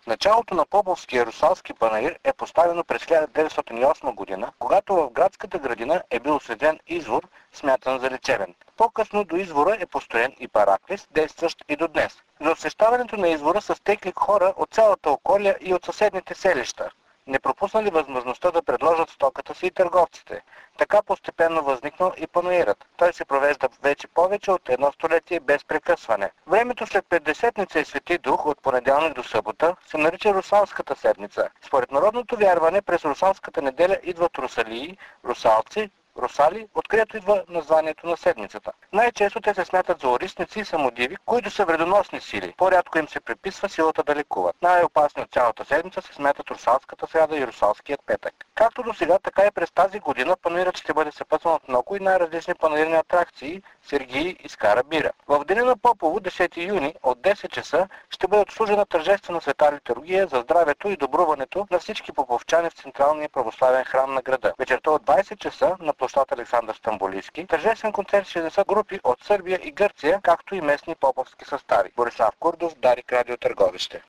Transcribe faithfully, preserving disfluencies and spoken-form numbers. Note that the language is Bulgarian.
Началото на Поповския русалски панаир е поставено през хиляда деветстотин и осма година, когато в градската градина е бил осветен извор, смятан за лечебен. По-късно до извора е построен и параклис, действащ и до днес. За освещаването на извора са стекли хора от цялата околия и от съседните селища. Не пропуснали възможността да предложат стоката си и търговците. Така постепенно възникнал и панаирът. Той се провежда вече повече от едно столетие без прекъсване. Времето след Петдесетница и Свети Дух от понеделник до събота се нарича Русалската седмица. Според народното вярване през Русалската неделя идват русалии, русалци, русали, откъдето идва названието на седмицата. Най-често те се смятат за орисници и самодиви, които са вредоносни сили. По-рядко им се приписва силата да лекуват. Най-опасни от цялата седмица се смятат Русалската сряда и Русалският петък. Както до сега, така и през тази година панаирът ще бъде съпътстван от много и най-различни панаирни атракции, сергии и скара бира. В деня на Попово, десети юни, от десет часа ще бъде отслужена тържествена света литургия за здравето и добруването на всички поповчани в Централния православен храм на града. Вечерта от двадесет часа на площад Александър Стамболийски тържествен концерт ще изнесат групи от Сърбия и Гърция, както и местни поповски състави. Борислав Курдов, Дарик, Радио Търговище.